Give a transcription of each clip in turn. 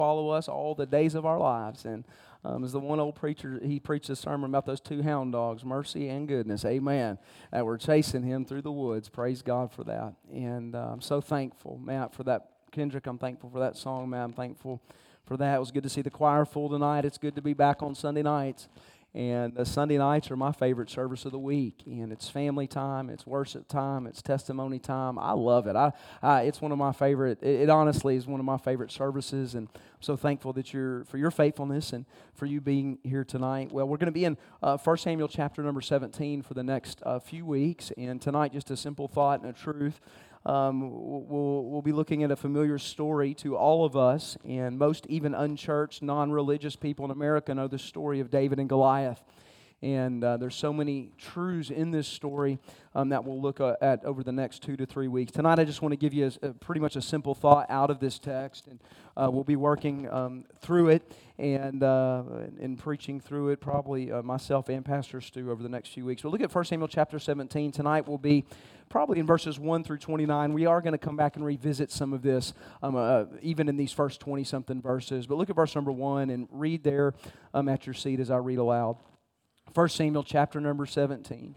follow us all the days of our lives. And as the one old preacher, he preached a sermon about those two hound dogs, mercy and goodness, amen, that were chasing him through the woods. Praise God for that. And I'm so thankful, Matt, for that. Kendrick, I'm thankful for that song, Matt. I'm thankful for that. It was good to see the choir full tonight. It's good to be back on Sunday nights. And Sunday nights are my favorite service of the week. And it's family time, it's worship time, it's testimony time. I love it. It's one of my favorite, it honestly is one of my favorite services. And I'm so thankful that for your faithfulness and for you being here tonight. Well, we're going to be in 1 Samuel chapter number 17 for the next few weeks. And tonight, just a simple thought and a truth. We'll be looking at a familiar story to all of us, and most even unchurched, non-religious people in America know the story of David and Goliath. And there's so many truths in this story that we'll look at over the next 2 to 3 weeks. Tonight, I just want to give you pretty much a simple thought out of this text, and we'll be working through it and preaching through it, probably myself and Pastor Stu over the next few weeks. We'll look at 1 Samuel chapter 17. Tonight will be probably in verses 1 through 29. We are going to come back and revisit some of this, even in these first 20-something verses. But look at verse number 1 and read there at your seat as I read aloud. 1 Samuel chapter number 17.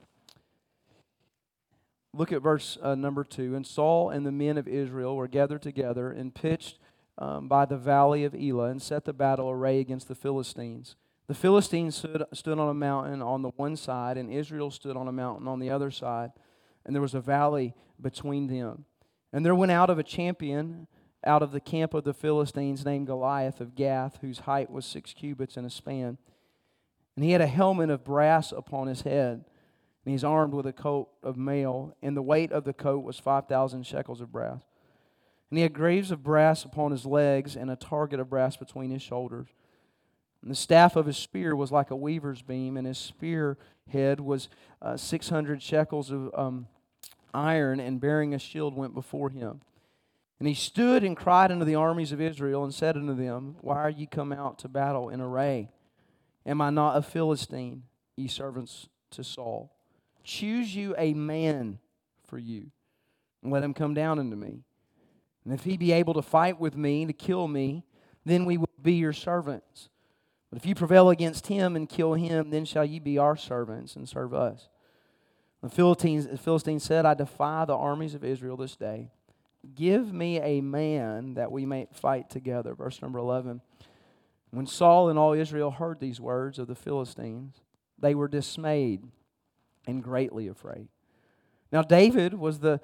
Look at verse number 2. And Saul and the men of Israel were gathered together and pitched by the valley of Elah and set the battle array against the Philistines. The Philistines stood on a mountain on the one side, and Israel stood on a mountain on the other side. And there was a valley between them. And there went out a champion out of the camp of the Philistines named Goliath of Gath, whose height was 6 cubits and a span. And he had a helmet of brass upon his head, and he's armed with a coat of mail, and the weight of the coat was 5,000 shekels of brass. And he had greaves of brass upon his legs, and a target of brass between his shoulders. And the staff of his spear was like a weaver's beam, and his spear head was 600 shekels of iron, and bearing a shield went before him. And he stood and cried unto the armies of Israel, and said unto them, Why are ye come out to battle in array? Am I not a Philistine, ye servants to Saul? Choose you a man for you, and let him come down unto me. And if he be able to fight with me, to kill me, then we will be your servants. But if you prevail against him and kill him, then shall ye be our servants and serve us. The Philistines said, I defy the armies of Israel this day. Give me a man that we may fight together. Verse number 11. When Saul and all Israel heard these words of the Philistines, they were dismayed and greatly afraid. Now David was the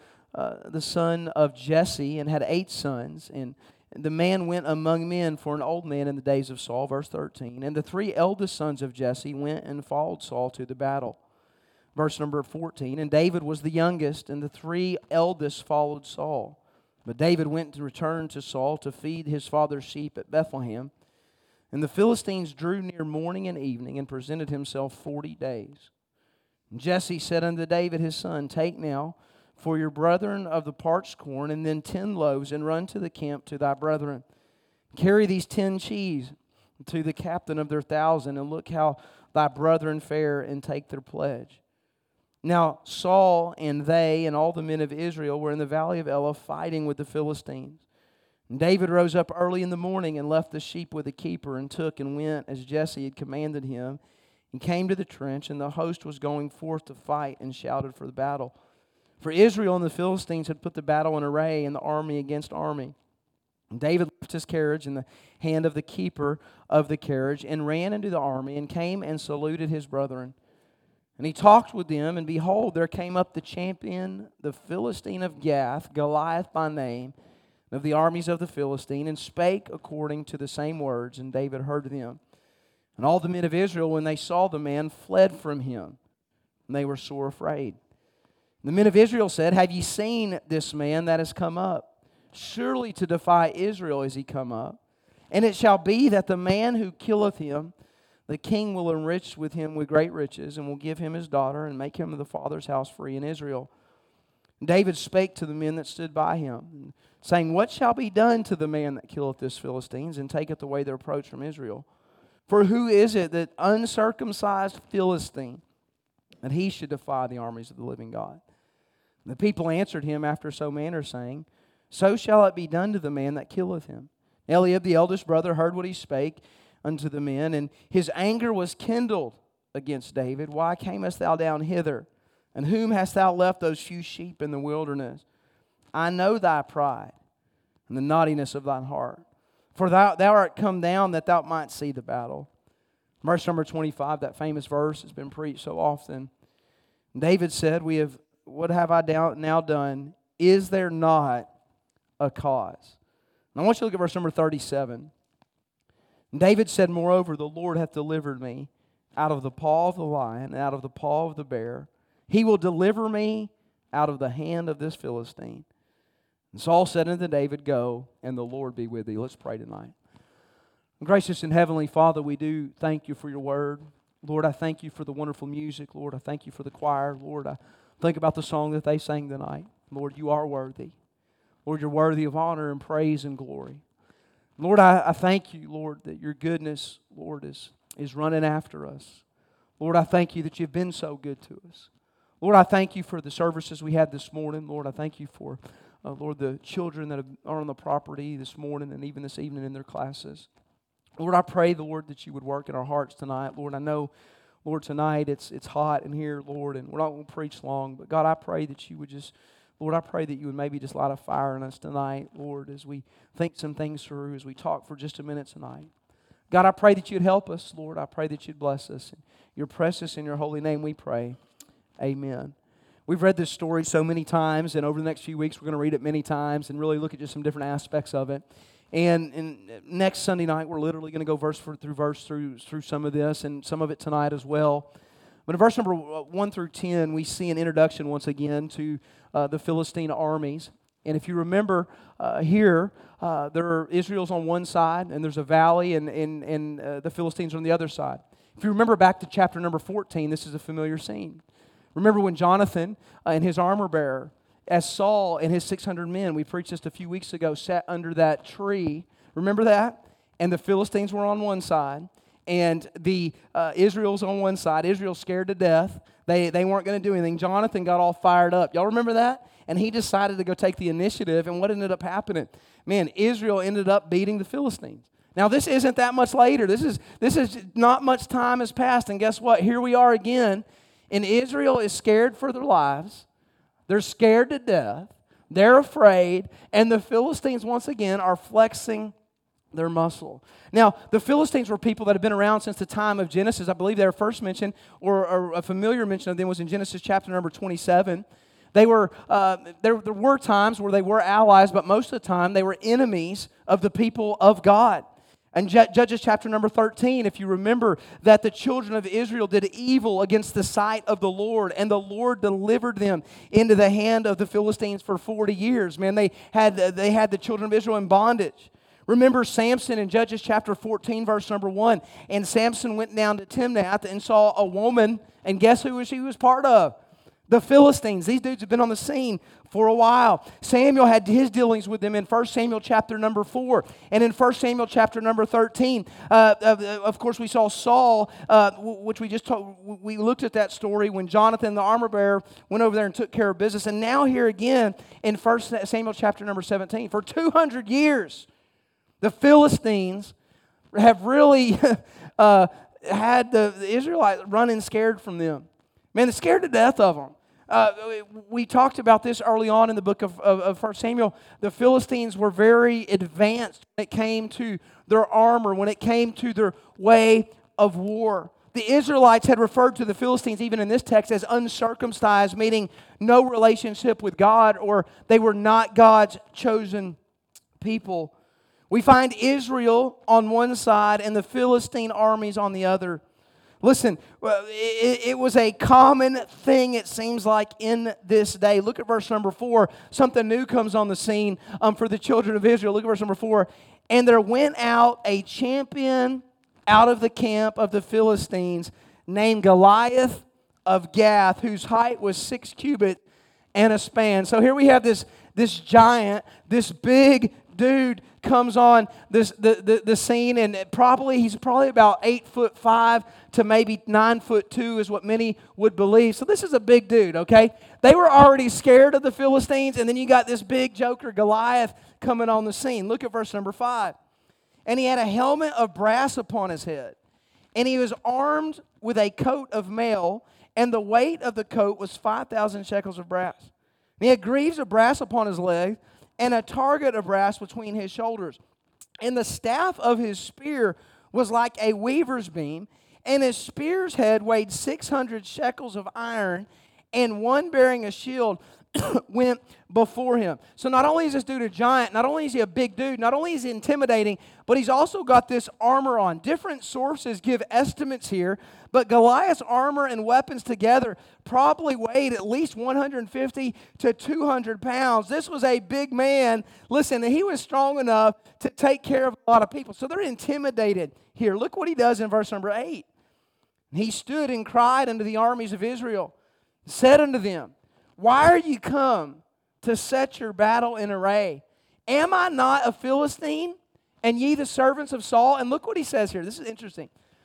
son of Jesse and had 8 sons, and the man went among men for an old man in the days of Saul. Verse 13. And the 3 eldest sons of Jesse went and followed Saul to the battle. Verse number 14. And David was the youngest, and the 3 eldest followed Saul. But David went to return to Saul to feed his father's sheep at Bethlehem. And the Philistines drew near morning and evening, and presented himself 40 days. And Jesse said unto David his son, Take now for your brethren of the parched corn, and then 10 loaves, and run to the camp to thy brethren. Carry these 10 cheese to the captain of their 1,000, and look how thy brethren fare, and take their pledge. Now Saul and they and all the men of Israel were in the valley of Elah fighting with the Philistines. And David rose up early in the morning and left the sheep with the keeper, and took and went as Jesse had commanded him, and came to the trench, and the host was going forth to fight, and shouted for the battle. For Israel and the Philistines had put the battle in array, and the army against army. And David left his carriage in the hand of the keeper of the carriage, and ran into the army, and came and saluted his brethren. And he talked with them, and behold, there came up the champion, the Philistine of Gath, Goliath by name, of the armies of the Philistine, and spake according to the same words, and David heard them. And all the men of Israel, when they saw the man, fled from him, and they were sore afraid. And the men of Israel said, Have ye seen this man that has come up? Surely to defy Israel is he come up. And it shall be that the man who killeth him, the king will enrich with him with great riches, and will give him his daughter, and make him of the father's house free in Israel. And David spake to the men that stood by him, saying, What shall be done to the man that killeth this Philistines, and taketh away the reproach from Israel? For who is it that uncircumcised Philistine, that he should defy the armies of the living God? The people answered him after so manner, saying, So shall it be done to the man that killeth him. Eliab, the eldest brother, heard what he spake unto the men, and his anger was kindled against David. Why camest thou down hither? And whom hast thou left those few sheep in the wilderness? I know thy pride and the naughtiness of thine heart. For thou art come down that thou mightst see the battle. Verse number 25, that famous verse has been preached so often. David said, what have I now done? Is there not a cause? And I want you to look at verse number 37. David said, moreover, the Lord hath delivered me out of the paw of the lion and out of the paw of the bear. He will deliver me out of the hand of this Philistine. And Saul said unto David, go, and the Lord be with thee. Let's pray tonight. Gracious and Heavenly Father, we do thank you for your word. Lord, I thank you for the wonderful music. Lord, I thank you for the choir. Lord, I think about the song that they sang tonight. Lord, you are worthy. Lord, you're worthy of honor and praise and glory. Lord, I thank you, Lord, that your goodness, Lord, is running after us. Lord, I thank you that you've been so good to us. Lord, I thank you for the services we had this morning. Lord, I thank you for, Lord, the children that are on the property this morning and even this evening in their classes. Lord, I pray, Lord, that you would work in our hearts tonight. Lord, I know, Lord, tonight it's hot in here, Lord, and we're not going to preach long. But God, I pray that you would just, Lord, I pray that you would maybe just light a fire in us tonight, Lord, as we think some things through, as we talk for just a minute tonight. God, I pray that you'd help us, Lord. I pray that you'd bless us. In your precious and your holy name we pray. Amen. We've read this story so many times, and over the next few weeks we're going to read it many times and really look at just some different aspects of it. And next Sunday night we're literally going to go verse through some of this and some of it tonight as well. But in verse number 1 through 10 we see an introduction once again to the Philistine armies. And if you remember here, Israel's on one side and there's a valley and the Philistines are on the other side. If you remember back to chapter number 14, this is a familiar scene. Remember when Jonathan and his armor bearer, as Saul and his 600 men, we preached this a few weeks ago, sat under that tree. Remember that? And the Philistines were on one side, and the Israel's on one side. Israel's scared to death. They weren't going to do anything. Jonathan got all fired up. Y'all remember that? And he decided to go take the initiative, and what ended up happening? Man, Israel ended up beating the Philistines. Now, this isn't that much later. This is not much time has passed, and guess what? Here we are again, and Israel is scared for their lives. They're scared to death. They're afraid. And the Philistines, once again, are flexing their muscle. Now, the Philistines were people that have been around since the time of Genesis. I believe they were first mentioned, or a familiar mention of them was in Genesis chapter number 27. They were there were times where they were allies, but most of the time they were enemies of the people of God. And Judges chapter number 13, if you remember that the children of Israel did evil against the sight of the Lord, and the Lord delivered them into the hand of the Philistines for 40 years. Man, they had the children of Israel in bondage. Remember Samson in Judges chapter 14, verse number 1. And Samson went down to Timnath and saw a woman, and guess who she was part of? The Philistines. These dudes have been on the scene for a while. Samuel had his dealings with them in 1 Samuel chapter number 4. And in 1 Samuel chapter number 13, of course, we saw Saul, which we looked at that story when Jonathan, the armor bearer, went over there and took care of business. And now here again in 1 Samuel chapter number 17. For 200 years, the Philistines have really had the Israelites running scared from them. Man, they're scared to death of them. We talked about this early on in the book of 1 Samuel. The Philistines were very advanced when it came to their armor, when it came to their way of war. The Israelites had referred to the Philistines, even in this text, as uncircumcised, meaning no relationship with God, or they were not God's chosen people. We find Israel on one side and the Philistine armies on the other. Listen, it was a common thing, it seems like, in this day. Look at verse number 4. Something new comes on the scene for the children of Israel. Look at verse number 4. And there went out a champion out of the camp of the Philistines named Goliath of Gath, whose height was 6 cubits and a span. So here we have this giant, this big dude comes on the scene, and he's probably about 8'5" to maybe 9'2" is what many would believe. So this is a big dude, okay? They were already scared of the Philistines, and then you got this big joker Goliath coming on the scene. Look at verse number 5. and he had a helmet of brass upon his head. And he was armed with a coat of mail, and the weight of the coat was 5,000 shekels of brass. And he had greaves of brass upon his leg, and a target of brass between his shoulders. And the staff of his spear was like a weaver's beam, and his spear's head weighed 600 shekels of iron, and one bearing a shield went before him. So not only is this dude a giant, not only is he a big dude, not only is he intimidating, but he's also got this armor on. Different sources give estimates here, but Goliath's armor and weapons together probably weighed at least 150 to 200 pounds. This was a big man. Listen, he was strong enough to take care of a lot of people. So they're intimidated here. Look what he does in verse number 8. He stood and cried unto the armies of Israel, said unto them, why are you come to set your battle in array? Am I not a Philistine, and ye the servants of Saul? And look what he says here. This is interesting.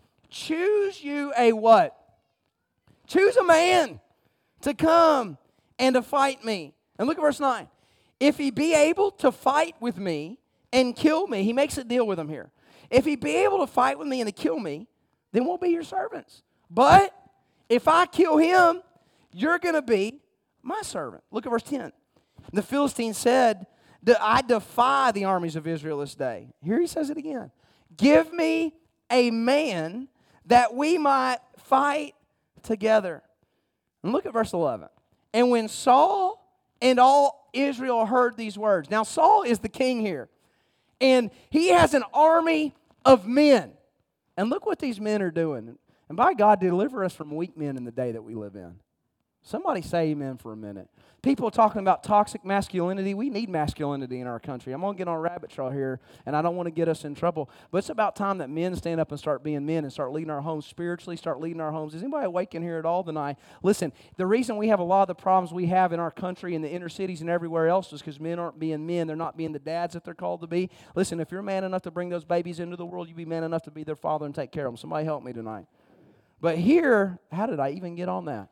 Choose you a what? Choose a man to come and to fight me. And look at verse 9. If he be able to fight with me and kill me, he makes a deal with him here. If he be able to fight with me and to kill me, then we'll be your servants. But if I kill him, you're going to be my servant. Look at verse 10. The Philistine said, I defy the armies of Israel this day. Here he says it again. Give me a man that we might fight together. And look at verse 11. And when Saul and all Israel heard these words. Now Saul is the king here. And he has an army of men. And look what these men are doing. And by God, deliver us from weak men in the day that we live in. Somebody say amen for a minute. People are talking about toxic masculinity. We need masculinity in our country. I'm going to get on a rabbit trail here, and I don't want to get us in trouble. But it's about time that men stand up and start being men and start leading our homes spiritually, start leading our homes. Is anybody awake in here at all tonight? Listen, the reason we have a lot of the problems we have in our country, in the inner cities and everywhere else, is because men aren't being men. They're not being the dads that they're called to be. Listen, if you're man enough to bring those babies into the world, you be man enough to be their father and take care of them. Somebody help me tonight. But here, how did I even get on that?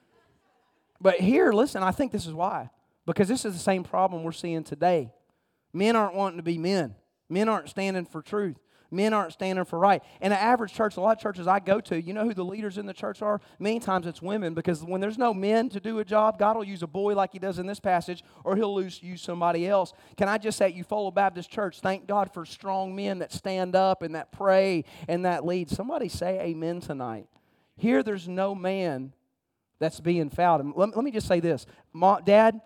But here, listen, I think this is why. Because this is the same problem we're seeing today. Men aren't wanting to be men. Men aren't standing for truth. Men aren't standing for right. In an average church, a lot of churches I go to, you know who the leaders in the church are? Many times it's women, because when there's no men to do a job, God will use a boy like he does in this passage, or he'll use somebody else. Can I just say, at Eufaula Baptist Church, thank God for strong men that stand up and that pray and that lead. Somebody say amen tonight. Here there's no man that's being fouled. And let me just say this. Dad,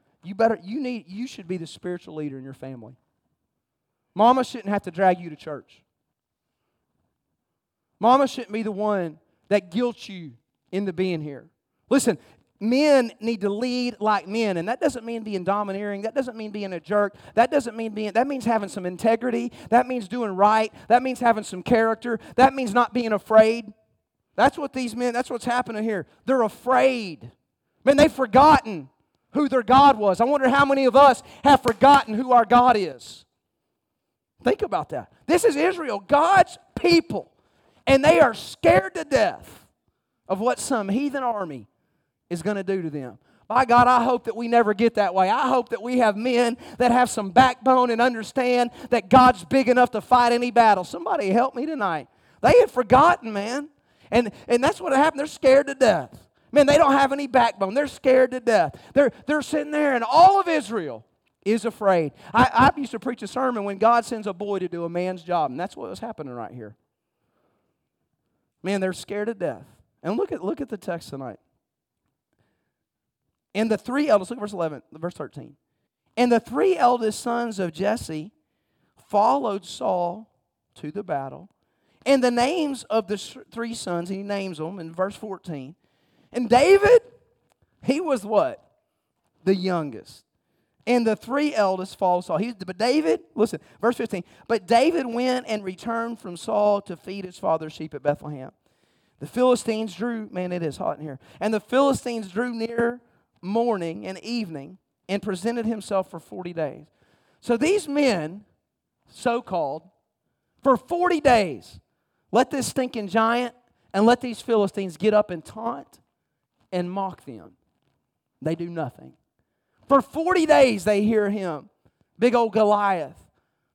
you should be the spiritual leader in your family. Mama shouldn't have to drag you to church. Mama shouldn't be the one that guilts you into being here. Listen, men need to lead like men, and that doesn't mean being domineering. That doesn't mean being a jerk. That means having some integrity. That means doing right. That means having some character. That means not being afraid. That's what's happening here. They're afraid. Man, they've forgotten who their God was. I wonder how many of us have forgotten who our God is. Think about that. This is Israel, God's people, and they are scared to death of what some heathen army is going to do to them. By God, I hope that we never get that way. I hope that we have men that have some backbone and understand that God's big enough to fight any battle. Somebody help me tonight. They had forgotten, man. And that's what happened. They're scared to death. Man, they don't have any backbone. They're scared to death. They're sitting there, and all of Israel is afraid. I used to preach a sermon when God sends a boy to do a man's job, and that's what was happening right here. Man, they're scared to death. And look at the text tonight. And the three eldest, look at verse 11, verse 13. And the three eldest sons of Jesse followed Saul to the battle. And the names of the three sons, he names them in verse 14. And David, he was what? The youngest. And the three eldest followed Saul. But David, listen, verse 15. But David went and returned from Saul to feed his father's sheep at Bethlehem. The Philistines drew, man, it is hot in here. And the Philistines drew near morning and evening and presented himself for 40 days. So these men, so-called, for 40 days, let this stinking giant and let these Philistines get up and taunt and mock them. They do nothing. For 40 days they hear him, big old Goliath,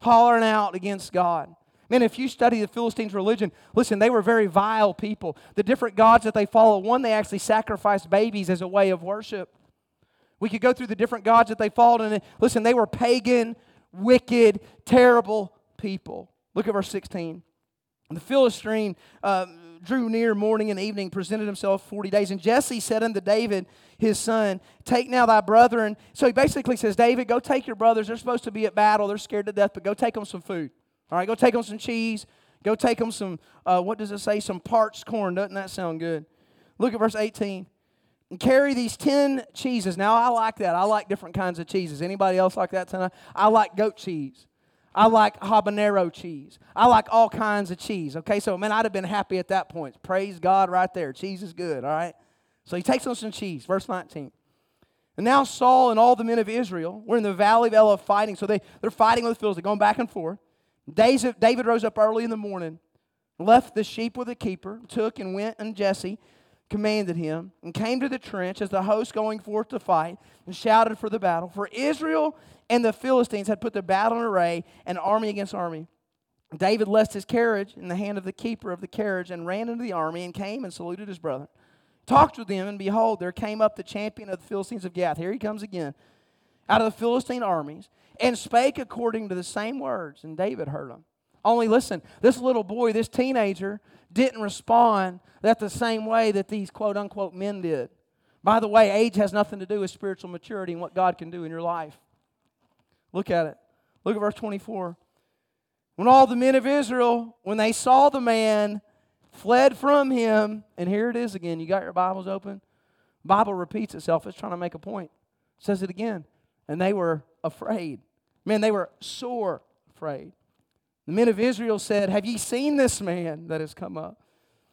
hollering out against God. Man, if you study the Philistines' religion, listen, they were very vile people. The different gods that they follow, one, they actually sacrificed babies as a way of worship. We could go through the different gods that they followed, and listen, they were pagan, wicked, terrible people. Look at verse 16. The Philistine drew near morning and evening, presented himself 40 days. And Jesse said unto David, his son, take now thy brethren. So he basically says, David, go take your brothers. They're supposed to be at battle. They're scared to death, but go take them some food. All right, go take them some cheese. Go take them some, what does it say? Some parched corn. Doesn't that sound good? Look at verse 18. And carry these 10 cheeses. Now, I like that. I like different kinds of cheeses. Anybody else like that tonight? I like goat cheese. I like habanero cheese. I like all kinds of cheese. Okay, so, man, I'd have been happy at that point. Praise God right there. Cheese is good, all right? So he takes on some cheese. Verse 19. And now Saul and all the men of Israel were in the valley of Elah fighting. So they're fighting with the Philistines. They're going back and forth. David rose up early in the morning, left the sheep with the keeper, took and went, and Jesse commanded him, and came to the trench as the host going forth to fight, and shouted for the battle. For Israel and the Philistines had put the battle in array, and army against army. David left his carriage in the hand of the keeper of the carriage, and ran into the army, and came and saluted his brother. Talked with them, and behold, there came up the champion of the Philistines of Gath. Here he comes again. Out of the Philistine armies, and spake according to the same words, and David heard them. Only listen, this little boy, this teenager, didn't respond that the same way that these quote-unquote men did. By the way, age has nothing to do with spiritual maturity and what God can do in your life. Look at it. Look at verse 24. When all the men of Israel, when they saw the man, fled from him, and here it is again. You got your Bibles open? The Bible repeats itself. It's trying to make a point. It says it again. And they were afraid. Man, they were sore afraid. The men of Israel said, have ye seen this man that has come up?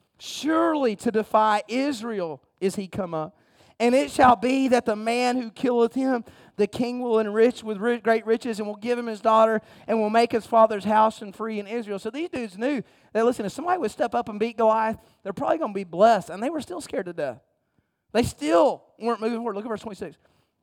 Surely to defy Israel is he come up. And it shall be that the man who killeth him, the king will enrich with great riches, and will give him his daughter, and will make his father's house and free in Israel. So these dudes knew that, listen, if somebody would step up and beat Goliath, they're probably going to be blessed. And they were still scared to death. They still weren't moving forward. Look at verse 26.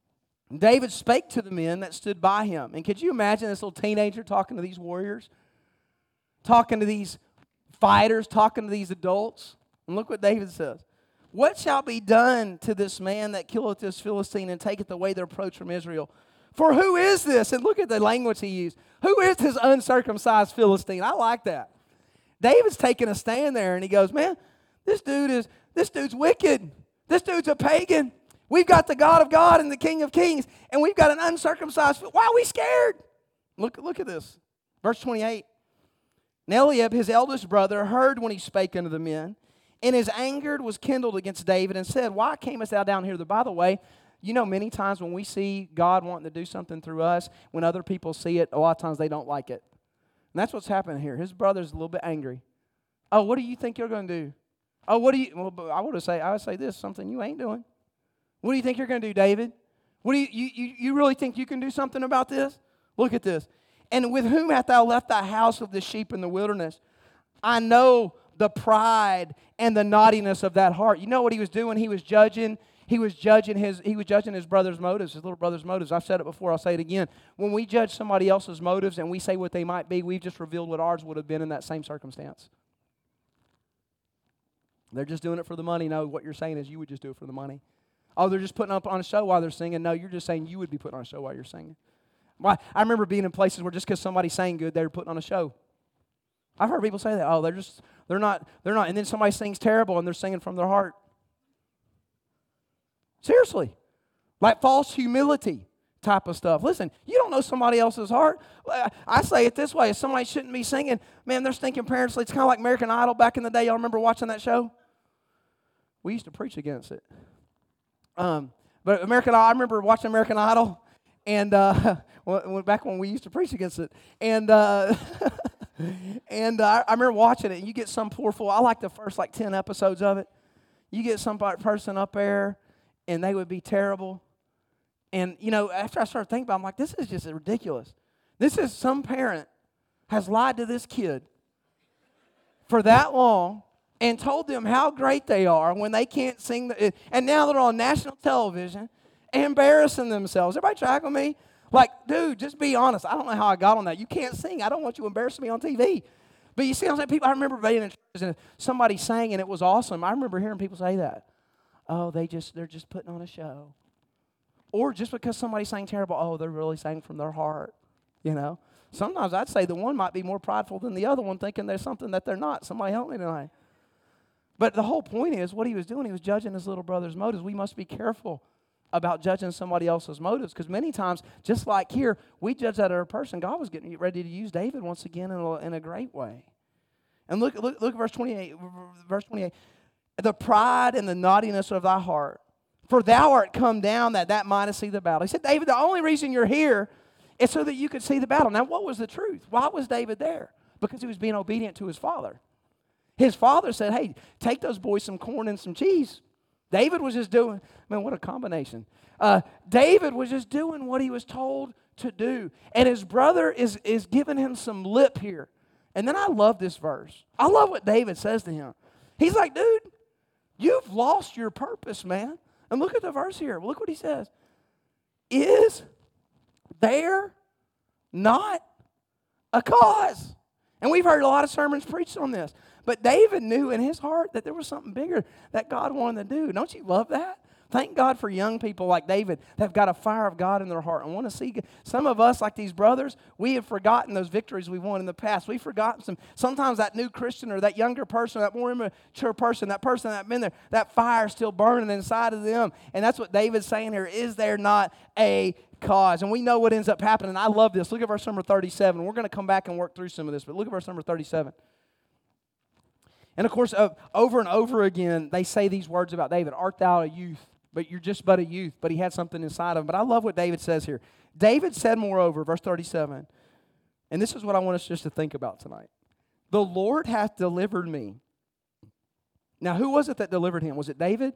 David spake to the men that stood by him. And could you imagine this little teenager talking to these warriors? Talking to these fighters, talking to these adults. And look what David says. What shall be done to this man that killeth this Philistine and taketh away the reproach from Israel? For who is this? And look at the language he used. Who is this uncircumcised Philistine? I like that. David's taking a stand there and he goes, man, this dude's wicked. This dude's a pagan. We've got the God of God and the King of Kings, and we've got an uncircumcised. Why are we scared? Look at this. Verse 28. And Eliab, his eldest brother, heard when he spake unto the men, and his anger was kindled against David, and said, why camest thou down here? By the way, you know many times when we see God wanting to do something through us, when other people see it, a lot of times they don't like it. And that's what's happening here. His brother's a little bit angry. Oh, what do you think you're going to do? Oh, what do you, well, I would say this, something you ain't doing. What do you think you're going to do, David? What do you really think you can do something about this? Look at this. And with whom hast thou left thy house of the sheep in the wilderness? I know the pride and the naughtiness of that heart. You know what he was doing? He was judging his brother's motives, his little brother's motives. I've said it before, I'll say it again. When we judge somebody else's motives and we say what they might be, we've just revealed what ours would have been in that same circumstance. They're just doing it for the money. No, what you're saying is you would just do it for the money. Oh, they're just putting up on a show while they're singing. No, you're just saying you would be putting on a show while you're singing. I remember being in places where just because somebody sang good, they were putting on a show. I've heard people say that. Oh, they're not. And then somebody sings terrible and they're singing from their heart. Seriously. Like false humility type of stuff. Listen, you don't know somebody else's heart. I say it this way. If somebody shouldn't be singing, man, they're stinking parents. It's kind of like American Idol back in the day. Y'all remember watching that show? We used to preach against it. But American Idol, I remember watching American Idol, and back when we used to preach against it, and I remember watching it. And you get some poor fool. I like the first 10 episodes of it. You get some person up there, and they would be terrible. And after I started thinking about it, I'm like, this is just ridiculous. This is some parent has lied to this kid for that long. And told them how great they are when they can't sing. And now they're on national television embarrassing themselves. Everybody track with me? Like, dude, just be honest. I don't know how I got on that. You can't sing. I don't want you to embarrass me on TV. But you see what I'm saying? People, I remember being in churches and somebody sang and it was awesome. I remember hearing people say that. Oh, they're just putting on a show. Or just because somebody sang terrible, oh, they're really sang from their heart, you know. Sometimes I'd say the one might be more prideful than the other one, thinking there's something that they're not. Somebody help me tonight. But the whole point is, what he was doing, he was judging his little brother's motives. We must be careful about judging somebody else's motives, because many times, just like here, we judge that other person. God was getting ready to use David once again in a great way. And look at verse 28. Verse 28. The pride and the naughtiness of thy heart, for thou art come down that might see the battle. He said, David, the only reason you're here is so that you could see the battle. Now, what was the truth? Why was David there? Because he was being obedient to his father. His father said, hey, take those boys some corn and some cheese. David was just doing, man, what a combination. David was just doing what he was told to do. And his brother is giving him some lip here. And then I love this verse. I love what David says to him. He's like, dude, you've lost your purpose, man. And look at the verse here. Look what he says. Is there not a cause? And we've heard a lot of sermons preached on this. But David knew in his heart that there was something bigger that God wanted to do. Don't you love that? Thank God for young people like David that have got a fire of God in their heart and want to see. Some of us, like these brothers, we have forgotten those victories we've won in the past. We've forgotten sometimes that new Christian or that younger person, that more immature person, that person that's been there, that fire still burning inside of them. And that's what David's saying here. Is there not a cause? And we know what ends up happening. I love this. Look at verse number 37. We're going to come back and work through some of this, but look at verse number 37. And of course, over and over again, they say these words about David. Art thou a youth? But you're just but a youth. But he had something inside of him. But I love what David says here. David said, moreover, verse 37, and this is what I want us just to think about tonight. The Lord hath delivered me. Now, who was it that delivered him? Was it David?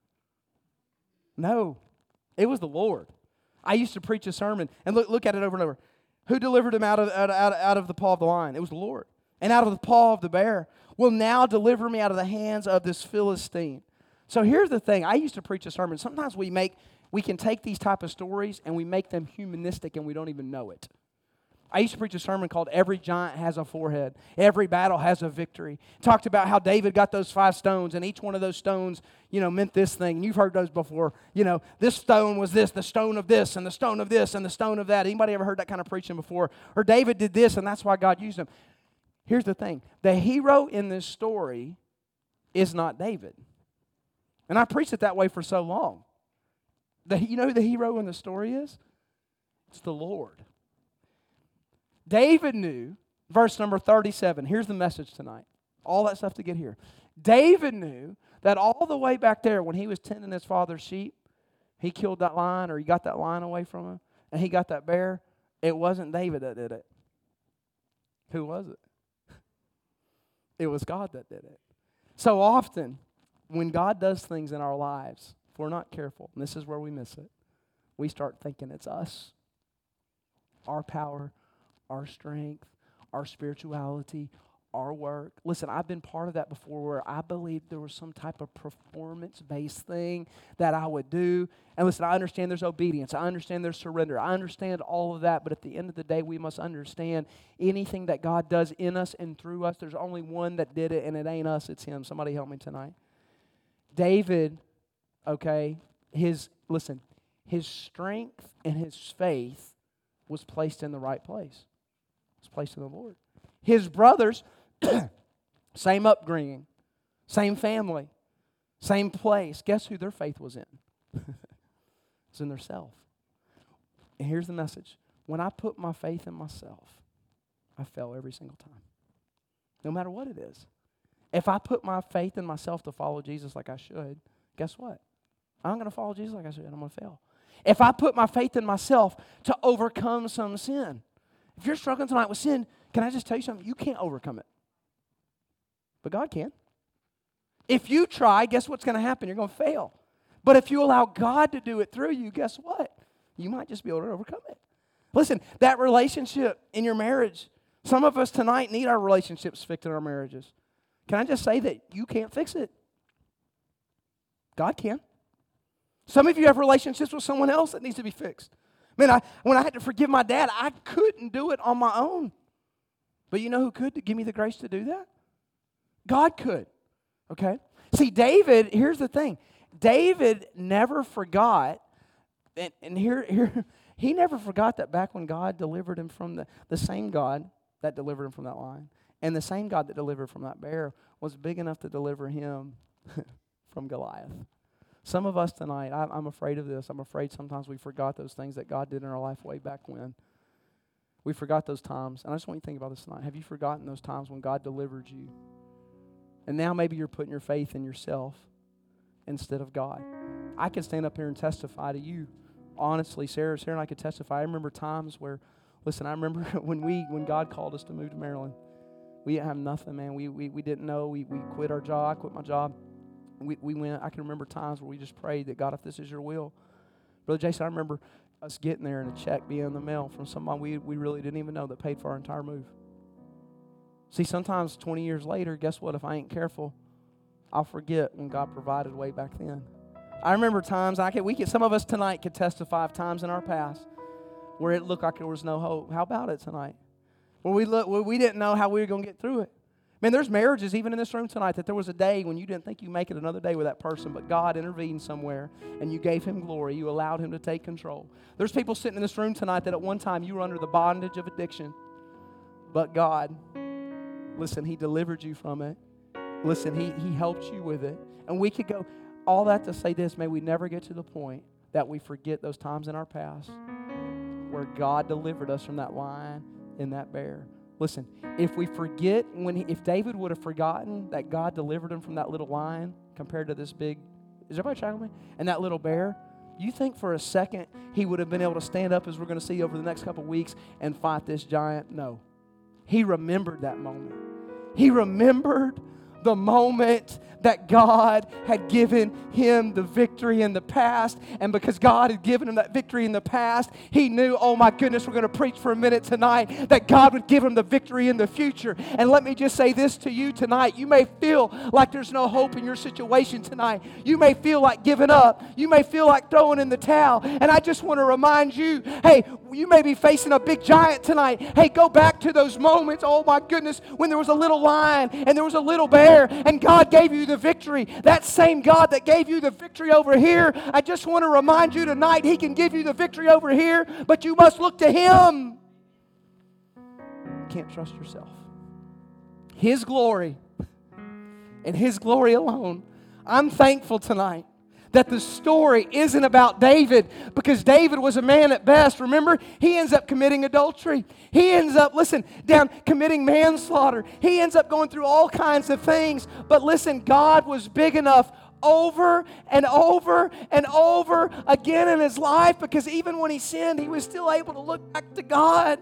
No. It was the Lord. I used to preach a sermon, and look at it over and over. Who delivered him out of the paw of the lion? It was the Lord. And out of the paw of the bear. Will now deliver me out of the hands of this Philistine. So here's the thing. I used to preach a sermon. Sometimes we can take these type of stories and we make them humanistic and we don't even know it. I used to preach a sermon called Every Giant Has a Forehead. Every Battle Has a Victory. Talked about how David got those 5 stones, and each one of those stones, meant this thing. And you've heard those before. This stone was this, the stone of this, and the stone of this, and the stone of that. Anybody ever heard that kind of preaching before? Or David did this, and that's why God used him. Here's the thing. The hero in this story is not David. And I preached it that way for so long. You know who the hero in the story is? It's the Lord. David knew, verse number 37, here's the message tonight. All that stuff to get here. David knew that all the way back there when he was tending his father's sheep, he killed that lion or he got that lion away from him and he got that bear. It wasn't David that did it. Who was it? It was God that did it. So often, when God does things in our lives, if we're not careful, and this is where we miss it, we start thinking it's us, our power, our strength, our spirituality, our work. Listen, I've been part of that before where I believed there was some type of performance-based thing that I would do. And listen, I understand there's obedience. I understand there's surrender. I understand all of that. But at the end of the day, we must understand anything that God does in us and through us, there's only one that did it, and it ain't us, it's Him. Somebody help me tonight. David, his strength and his faith was placed in the right place. It was placed in the Lord. His brothers, same upbringing, same family, same place. Guess who their faith was in? It's in their self. And here's the message. When I put my faith in myself, I fail every single time. No matter what it is. If I put my faith in myself to follow Jesus like I should, guess what? I'm going to follow Jesus like I should, and I'm going to fail. If I put my faith in myself to overcome some sin, if you're struggling tonight with sin, can I just tell you something? You can't overcome it. But God can. If you try, guess what's going to happen? You're going to fail. But if you allow God to do it through you, guess what? You might just be able to overcome it. Listen, that relationship in your marriage, some of us tonight need our relationships fixed in our marriages. Can I just say that you can't fix it? God can. Some of you have relationships with someone else that needs to be fixed. Man, when I had to forgive my dad, I couldn't do it on my own. But you know who could give me the grace to do that? God could. Okay? See, David, here's the thing. David never forgot, and here he never forgot that back when God delivered him from the same God that delivered him from that lion, and the same God that delivered from that bear was big enough to deliver him from Goliath. Some of us tonight, I'm afraid of this. I'm afraid sometimes we forgot those things that God did in our life way back when. We forgot those times. And I just want you to think about this tonight. Have you forgotten those times when God delivered you? And now maybe you're putting your faith in yourself instead of God. I can stand up here and testify to you. Honestly, Sarah and I could testify. I remember times where, listen, I remember when God called us to move to Maryland. We didn't have nothing, man. We didn't know. We quit our job. I quit my job. We went. I can remember times where we just prayed that, God, if this is your will. Brother Jason, I remember us getting there and a check being in the mail from somebody we really didn't even know that paid for our entire move. See, sometimes 20 years later, guess what? If I ain't careful, I'll forget when God provided way back then. I remember times, some of us tonight could testify of times in our past where it looked like there was no hope. How about it tonight? Where we didn't know how we were going to get through it. Man, there's marriages even in this room tonight that there was a day when you didn't think you'd make it another day with that person, but God intervened somewhere and you gave Him glory. You allowed Him to take control. There's people sitting in this room tonight that at one time you were under the bondage of addiction, but God, listen, He delivered you from it. Listen, He helped you with it. And we could go, all that to say this, may we never get to the point that we forget those times in our past where God delivered us from that lion and that bear. Listen, if we forget, if David would have forgotten that God delivered him from that little lion compared to this big, is everybody tracking me? And that little bear, you think for a second he would have been able to stand up, as we're going to see over the next couple of weeks, and fight this giant? No. He remembered that moment. He remembered the moment that God had given him the victory in the past. And because God had given him that victory in the past, he knew, oh my goodness, we're going to preach for a minute tonight, that God would give him the victory in the future. And let me just say this to you tonight. You may feel like there's no hope in your situation tonight. You may feel like giving up. You may feel like throwing in the towel. And I just want to remind you, hey, you may be facing a big giant tonight. Hey, go back to those moments, oh my goodness, when there was a little lion and there was a little bear and God gave you the victory. That same God that gave you the victory over here, I just want to remind you tonight, He can give you the victory over here, but you must look to Him. You can't trust yourself. His glory and His glory alone. I'm thankful tonight that the story isn't about David, because David was a man at best. Remember, he ends up committing adultery. He ends up, committing manslaughter. He ends up going through all kinds of things. But listen, God was big enough over and over and over again in his life, because even when he sinned, he was still able to look back to God.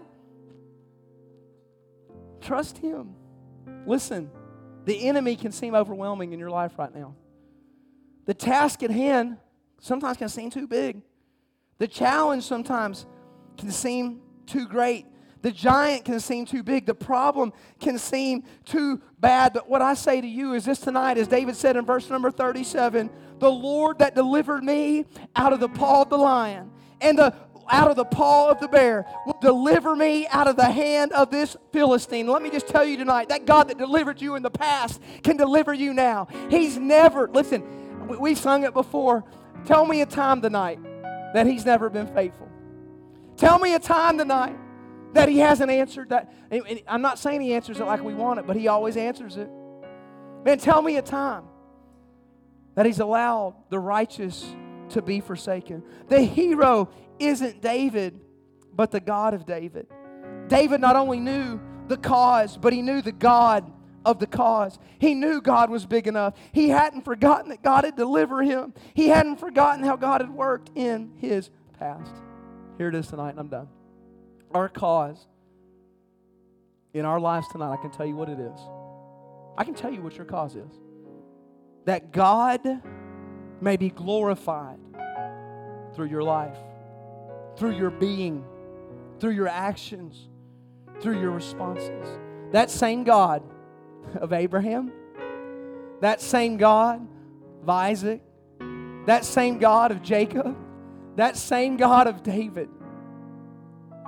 Trust Him. Listen, the enemy can seem overwhelming in your life right now. The task at hand sometimes can seem too big. The challenge sometimes can seem too great. The giant can seem too big. The problem can seem too bad. But what I say to you is this tonight, as David said in verse number 37, the Lord that delivered me out of the paw of the lion and out of the paw of the bear will deliver me out of the hand of this Philistine. Let me just tell you tonight, that God that delivered you in the past can deliver you now. He's never, listen, we sung it before. Tell me a time tonight that He's never been faithful. Tell me a time tonight that He hasn't answered that. I'm not saying He answers it like we want it, but He always answers it. Man, tell me a time that He's allowed the righteous to be forsaken. The hero isn't David, but the God of David. David not only knew the cause, but he knew the God of the cause. He knew God was big enough. He hadn't forgotten that God had delivered him. He hadn't forgotten how God had worked in his past. Here it is tonight, and I'm done. Our cause in our lives tonight, I can tell you what it is. I can tell you what your cause is. That God may be glorified through your life, through your being, through your actions, through your responses. That same God of Abraham, that same God of Isaac, that same God of Jacob, that same God of David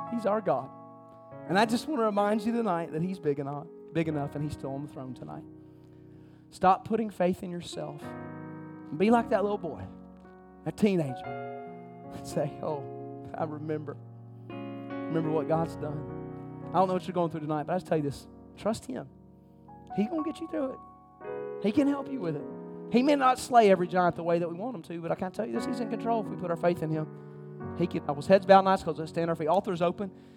He's our God. And I just want to remind you tonight that He's big enough, and He's still on the throne tonight. Stop putting faith in yourself. Be like that little boy, that teenager. And say, oh, I remember what God's done. I don't know what you're going through tonight, but I just tell you this. Trust Him. He's going to get you through it. He can help you with it. He may not slay every giant the way that we want Him to, but I can tell you this, He's in control if we put our faith in Him. He can. I was heads bowed, nice clothes. Let's stand on our feet. Altar's open.